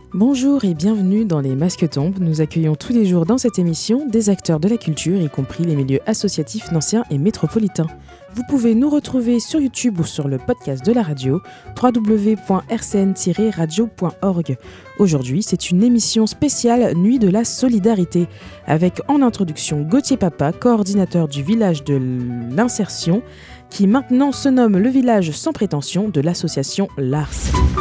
Bonjour et bienvenue dans Les Masques Tombent. Nous accueillons tous les jours dans cette émission des acteurs de la culture, y compris les milieux associatifs nancéens et métropolitains. Vous pouvez nous retrouver sur YouTube ou sur le podcast de la radio, www.rcn-radio.org. Aujourd'hui, c'est une émission spéciale Nuit de la Solidarité, avec en introduction Gauthier Papa, coordinateur du village de l'Insertion, qui maintenant se nomme le village sans prétention de l'association Lars.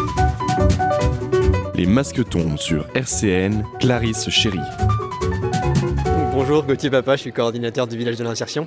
Les Masques Tombent sur RCN, Clarisse Chéry. Bonjour, Gauthier Papa, je suis coordinateur du village de l'Insertion.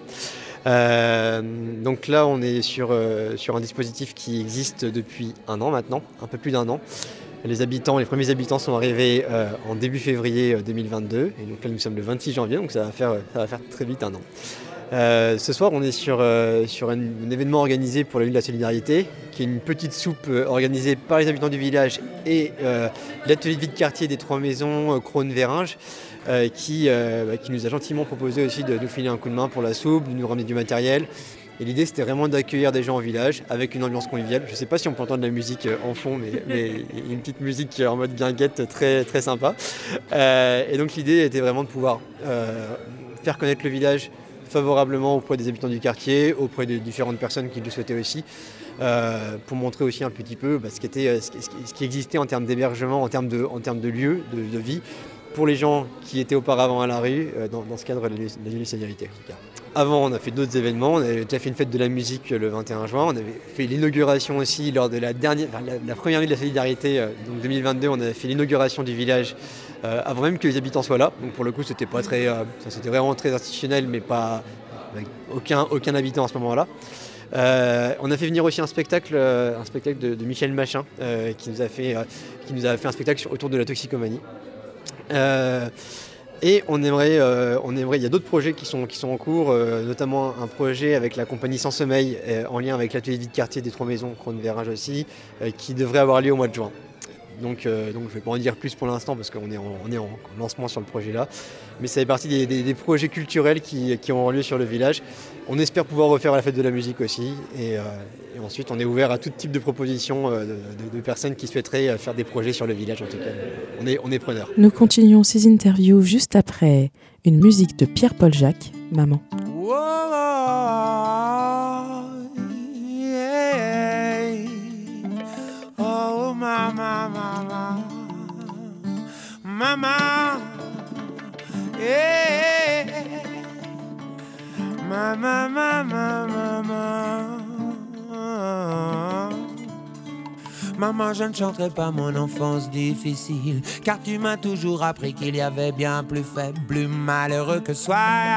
Donc là, on est sur un dispositif qui existe depuis un an maintenant, un peu plus d'un an. Les premiers habitants sont arrivés en début février 2022, et donc là nous sommes le 26 janvier, donc ça va faire très vite un an. Ce soir, on est sur un événement organisé pour la Nuit de la Solidarité, qui est une petite soupe organisée par les habitants du village et l'atelier de vie de quartier des Trois Maisons Crosne-Véringes, qui nous a gentiment proposé aussi de nous filer un coup de main pour la soupe, de nous ramener du matériel. Et l'idée, c'était vraiment d'accueillir des gens au village avec une ambiance conviviale. Je ne sais pas si on peut entendre de la musique en fond, mais une petite musique en mode guinguette très, très sympa. Et donc l'idée était vraiment de pouvoir faire connaître le village favorablement auprès des habitants du quartier, auprès de différentes personnes qui le souhaitaient aussi, pour montrer aussi un petit peu ce qui existait en termes d'hébergement, en termes de lieux, de vie, pour les gens qui étaient auparavant à la rue, dans ce cadre de la Nuit de Solidarité. Avant, on a fait d'autres événements. On avait déjà fait une fête de la musique le 21 juin. On avait fait l'inauguration aussi lors de la première Nuit de la Solidarité, donc 2022. On avait fait l'inauguration du village avant même que les habitants soient là. Donc pour le coup, c'était vraiment très institutionnel, mais pas avec aucun habitant à ce moment-là. On a fait venir aussi un spectacle de Michel Machin, qui nous a fait un spectacle autour de la toxicomanie. Et il y a d'autres projets qui sont en cours, notamment un projet avec la compagnie Sans Sommeil, en lien avec l'atelier de vie de quartier des Trois Maisons Crosne-Véringes aussi, qui devrait avoir lieu au mois de juin. Donc je ne vais pas en dire plus pour l'instant parce qu'on est en lancement sur le projet là. Mais ça fait partie des projets culturels qui auront lieu sur le village. On espère pouvoir refaire la fête de la musique aussi. Et ensuite, on est ouvert à tout type de propositions de personnes qui souhaiteraient faire des projets sur le village en tout cas. On est preneurs. Nous continuons ces interviews juste après une musique de Pierre-Paul Jacques, Maman. Whoa, yeah. Oh, mama, mama, mama, yeah. Mama, mama, mama. Maman, je ne chanterai pas mon enfance difficile, car tu m'as toujours appris qu'il y avait bien plus faible, plus malheureux que soi.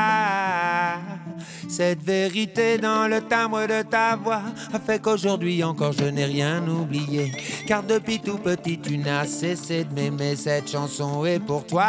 Cette vérité dans le timbre de ta voix a fait qu'aujourd'hui encore je n'ai rien oublié, car depuis tout petit tu n'as cessé de m'aimer. Cette chanson est pour toi,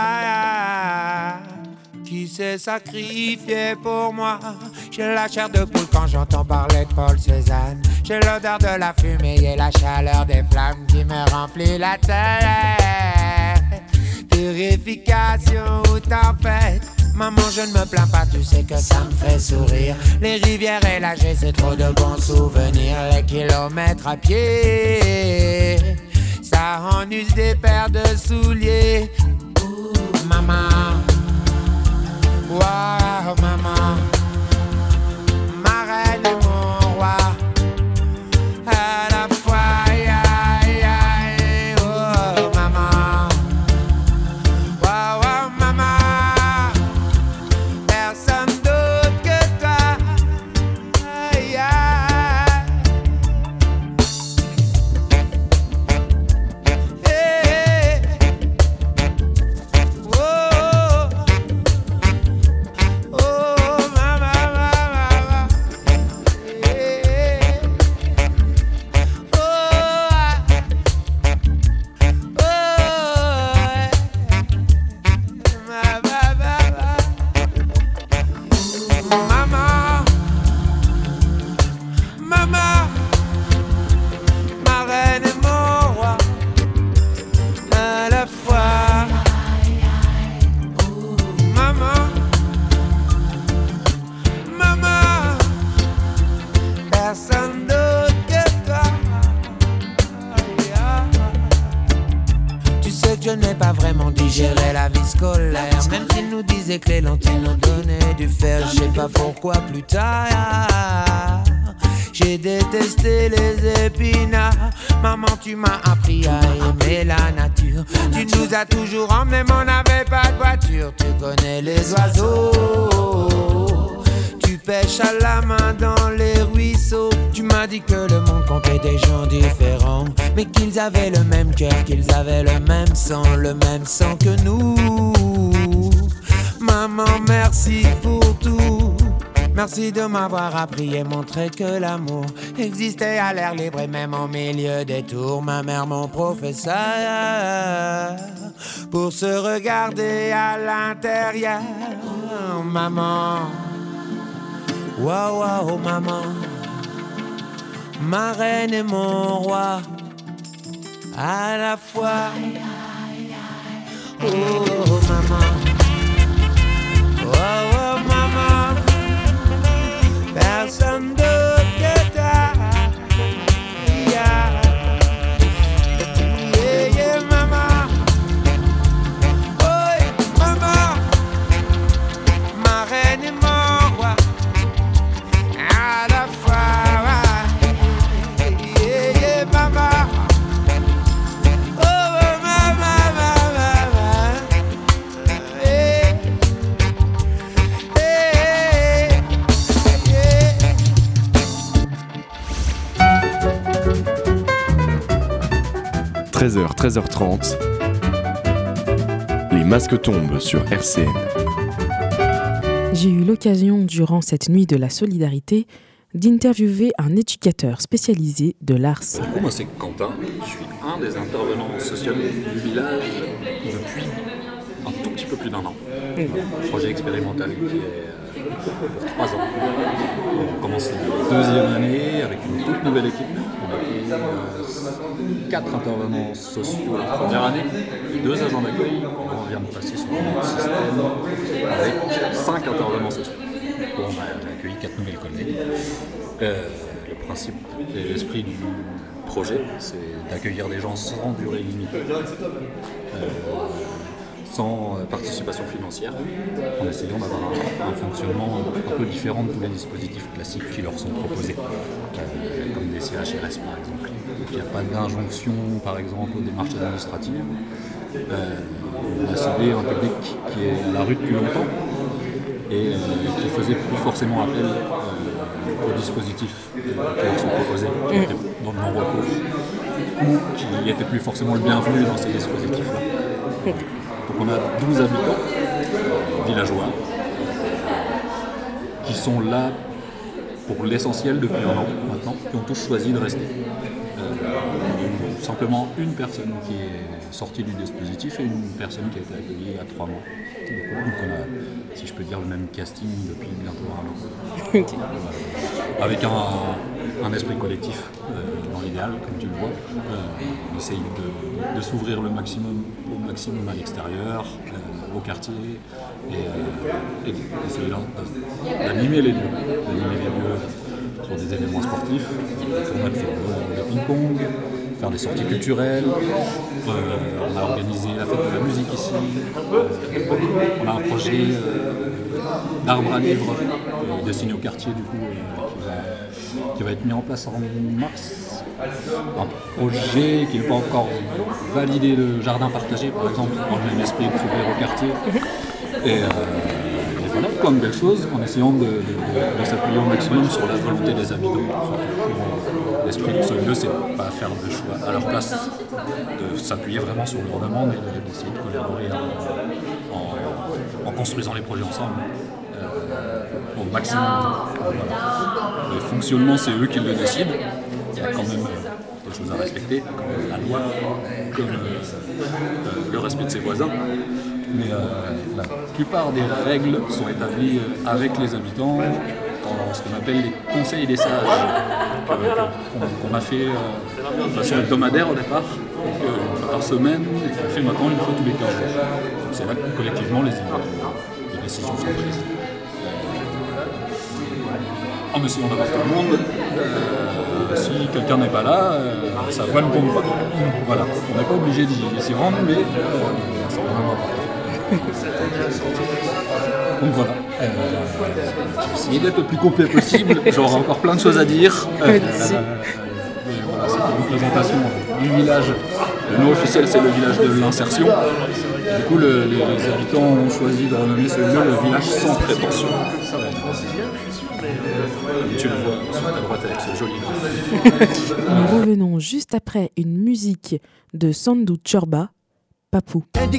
qui s'est sacrifié pour moi. J'ai la chair de poule quand j'entends parler de Paul Cézanne. J'ai l'odeur de la fumée et la chaleur des flammes qui me remplit la tête. Purification ou tempête, maman, je ne me plains pas, tu sais que ça me fait sourire. Les rivières et la G, c'est trop de bons souvenirs. Les kilomètres à pied, ça en use des paires de souliers. Ouh, maman, wow, maman, ma reine et mon roi, à la fois, oh, maman, wow, wow, maman, personne d'autre que toi, hey, oh. je n'ai pas vraiment digéré la vie scolaire. Même s'ils nous disaient que les lentilles nous donnaient du fer, je sais pas pourquoi plus tard j'ai détesté les épinards. Maman, tu m'as appris à aimer la nature. Tu nous as toujours emmenés, mais on n'avait pas de voiture. Tu connais les oiseaux, tu pêches à la main dans les ruisseaux. Tu m'as dit que le monde comptait des gens différents, mais qu'ils avaient le même cœur, qu'ils avaient le même sang que nous. Maman, merci pour tout. Merci de m'avoir appris et montré que l'amour existait à l'air libre et même au milieu des tours. Ma mère, mon professeur, pour se regarder à l'intérieur. Maman, wow, wow, maman, ma reine et mon roi, à la fois. Oh, maman, oh, oh, maman. Personne d'autre que toi. Yeah, yeah, maman. Oh, maman. Ma reine et mon roi. À la fois. Yeah, yeah, maman. Oh, maman, maman. Yeah. 13h, 13h30, les masques tombent sur RCN. J'ai eu l'occasion, durant cette nuit de la solidarité, d'interviewer un éducateur spécialisé de l'ARS. Moi, c'est Quentin. Je suis un des intervenants sociaux du village depuis un tout petit peu plus d'1 an. Un projet expérimental qui est pour 3 ans. On commence la 2e année avec une toute nouvelle équipe. On a pris 4 intervenants sociaux la première année, 2 agents d'accueil. On vient de passer sur un autre système avec 5 intervenants sociaux. On a accueilli 4 nouvelles collègues. Le principe et l'esprit du projet, c'est d'accueillir des gens sans durée limitée, sans participation financière, en essayant d'avoir un fonctionnement un peu différent de tous les dispositifs classiques qui leur sont proposés, comme des CHRS par exemple. Il n'y a pas d'injonction par exemple aux démarches administratives. On a ciblé un public qui est à la rue depuis longtemps et qui faisait plus forcément appel aux dispositifs qui leur sont proposés, qui étaient dans le non-recours, ou qui n'étaient plus forcément le bienvenu dans ces dispositifs-là. Donc on a 12 habitants villageois qui sont là pour l'essentiel depuis 1 an maintenant, qui ont tous choisi de rester. Simplement une personne qui est sortie du dispositif et une personne qui a été accueillie à 3 mois. Donc on a, si je peux dire, le même casting depuis bientôt 1 an. Okay. Avec un esprit collectif dans l'idéal, comme tu le vois. On essaye de s'ouvrir au maximum à l'extérieur, au quartier, et essayer d'animer les lieux. Sur des événements sportifs, tournois de football, de ping-pong, faire des sorties culturelles. On a organisé la fête de la musique ici. On a un projet d'arbre à livre destiné au quartier du coup, qui va être mis en place en mars. Un projet qui n'est pas encore validé, le jardin partagé par exemple, dans le même esprit de s'ouvrir au quartier. Et voilà, plein de belles choses, en essayant de s'appuyer au maximum sur la volonté des habitants. L'esprit de ce lieu, c'est pas faire de choix à leur place, de s'appuyer vraiment sur leur demande et d'essayer de collaborer en construisant les projets ensemble au maximum. Voilà. Le fonctionnement, c'est eux qui le décident. Il y a quand même des choses à respecter, comme la loi, comme le respect de ses voisins. Mais la plupart des règles sont établies avec les habitants dans ce qu'on appelle les conseils des sages, qu'on a fait de façon hebdomadaire au départ, donc une fois par semaine, et qu'on fait maintenant une fois tous les 15 jours. Donc c'est là que collectivement les décisions sont prises. En essayant d'avoir tout le monde, si quelqu'un n'est pas là, sa voix ne compte pas. Voilà, on n'est pas obligé s'y rendre, mais c'est vraiment important. Donc voilà, j'ai essayé d'être le plus complet possible, j'aurai encore plein de choses à dire. Mais voilà, c'était une présentation du village. Le nom officiel, c'est le village de l'Insertion. Du coup, les habitants ont choisi de renommer ce lieu le village sans prétention. Comme tu le vois sur ta droite avec ce joli nom. Nous revenons juste après une musique de Sandu Chorba, Papou.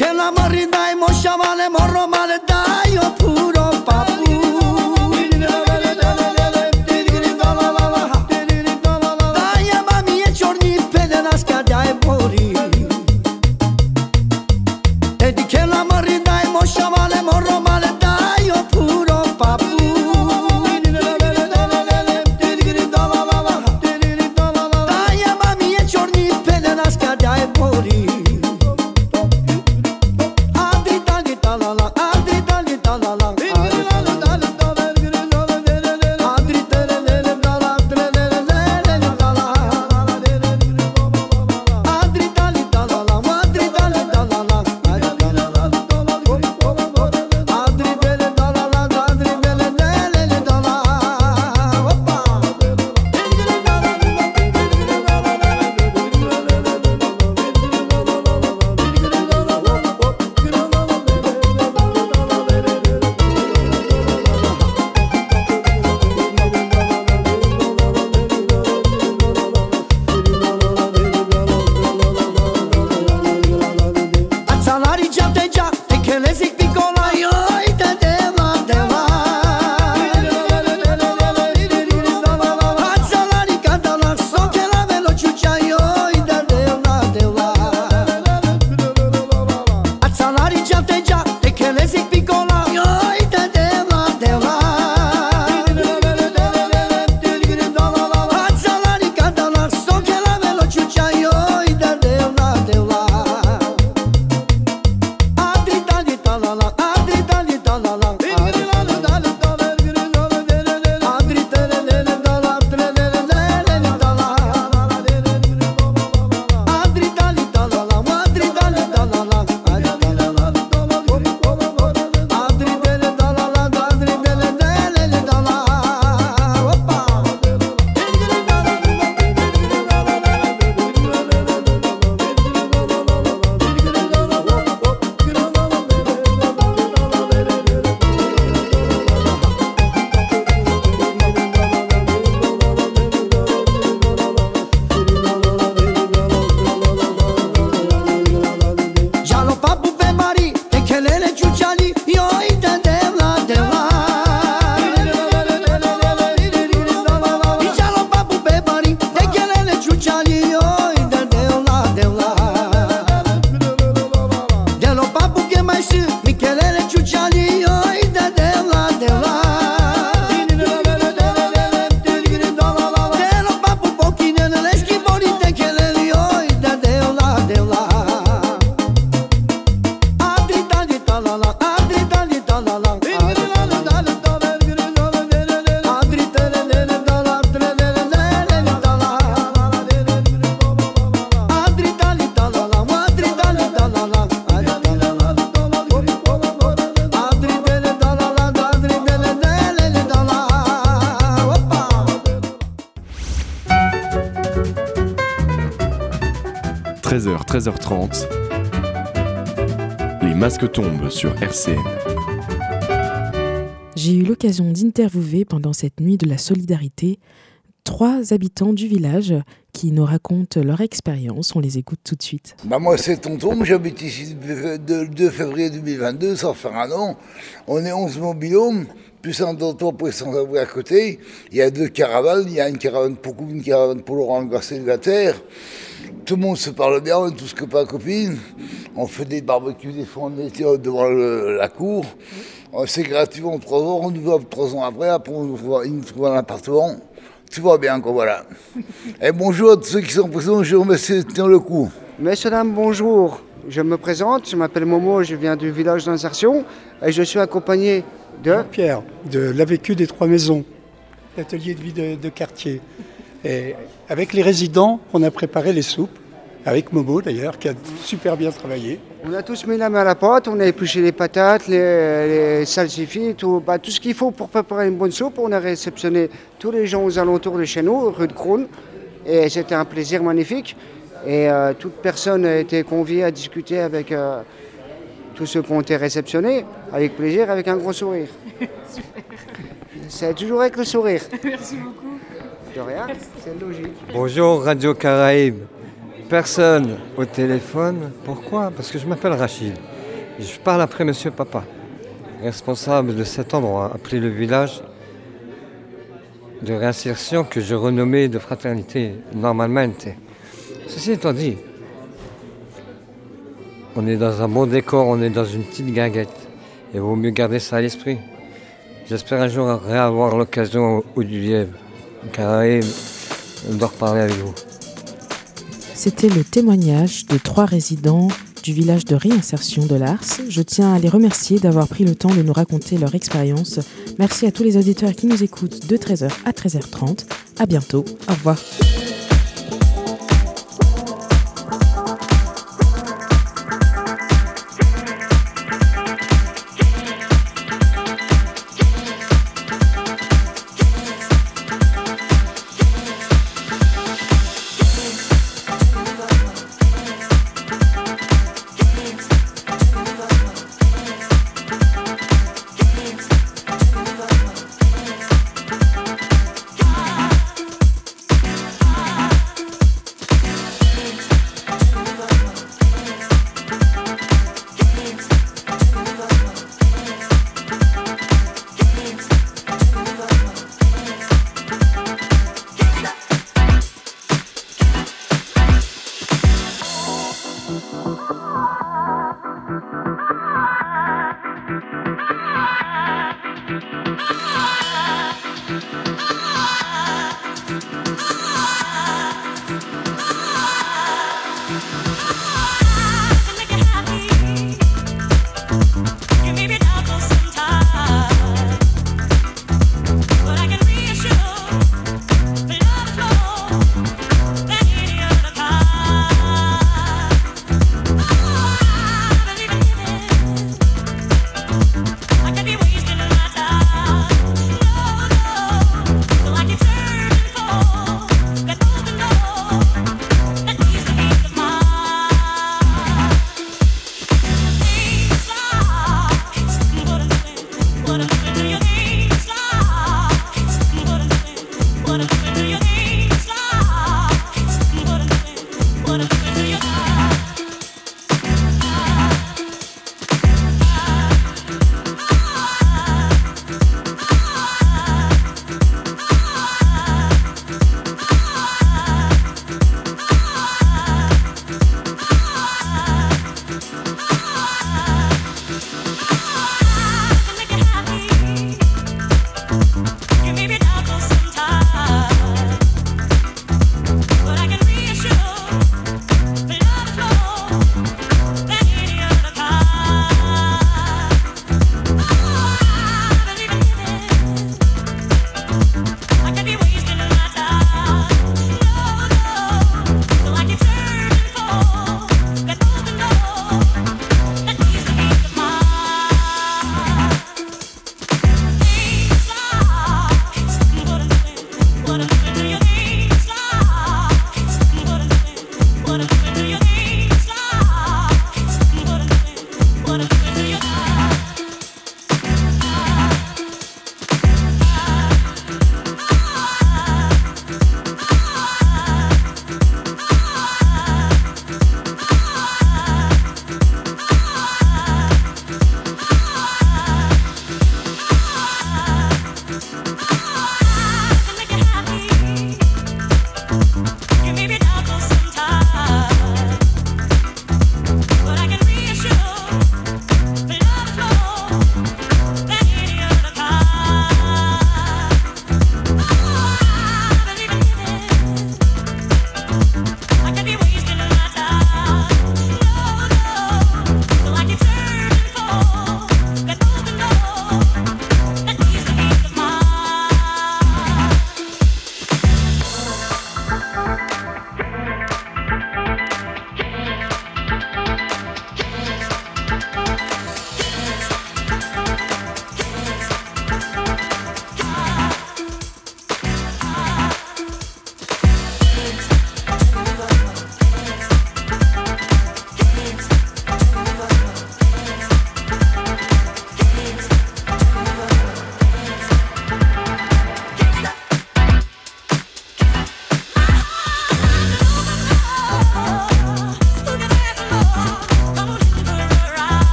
h 13h30, les masques tombent sur RCN. J'ai eu l'occasion d'interviewer pendant cette nuit de la solidarité 3 habitants du village qui nous racontent leur expérience. On les écoute tout de suite. Moi c'est Tonton, j'habite ici le 2 février 2022, ça va faire un an. On est 11 mobilhomes, plus un dortoir pour les sans-abri à côté. Il y a 2 caravanes, il y a une caravane pour couple, une caravane pour Laurent le gars célibataire. Tout le monde se parle bien, on est tous copains copines. On fait des barbecues des fois en été devant la cour. C'est gratuit en 3 ans, on nous voit 3 ans après ils nous trouvent un appartement. Tout va bien, quoi, voilà. Et bonjour à tous ceux qui sont présents, je vous remercie de tenir le coup. Messieurs, dames, bonjour. Je me présente, je m'appelle Momo, je viens du village d'Insertion et je suis accompagné de... Pierre, de l'AVQ des 3 Maisons, l'atelier de vie de quartier. Et avec les résidents, on a préparé les soupes, avec Momo d'ailleurs, qui a super bien travaillé. On a tous mis la main à la pâte, on a épluché les patates, les salsifis, tout ce qu'il faut pour préparer une bonne soupe. On a réceptionné tous les gens aux alentours de chez nous, rue de Crosne, et c'était un plaisir magnifique. Et toute personne a été conviée à discuter avec tous ceux qui ont été réceptionnés, avec plaisir, avec un gros sourire. C'est toujours avec le sourire. Merci beaucoup. De rien, c'est logique. Bonjour Radio Caraïbes. Personne au téléphone. Pourquoi? Parce que je m'appelle Rachid. Je parle après Monsieur Papa, responsable de cet endroit, appelé le village de réinsertion que je renommais de fraternité normalmente. Ceci étant dit, on est dans un bon décor, on est dans une petite guinguette. Il vaut mieux garder ça à l'esprit. J'espère un jour réavoir l'occasion au du Lièvre, Caraïbes, de reparler avec vous. C'était le témoignage de 3 résidents du village de réinsertion de l'Ars. Je tiens à les remercier d'avoir pris le temps de nous raconter leur expérience. Merci à tous les auditeurs qui nous écoutent de 13h à 13h30. À bientôt. Au revoir.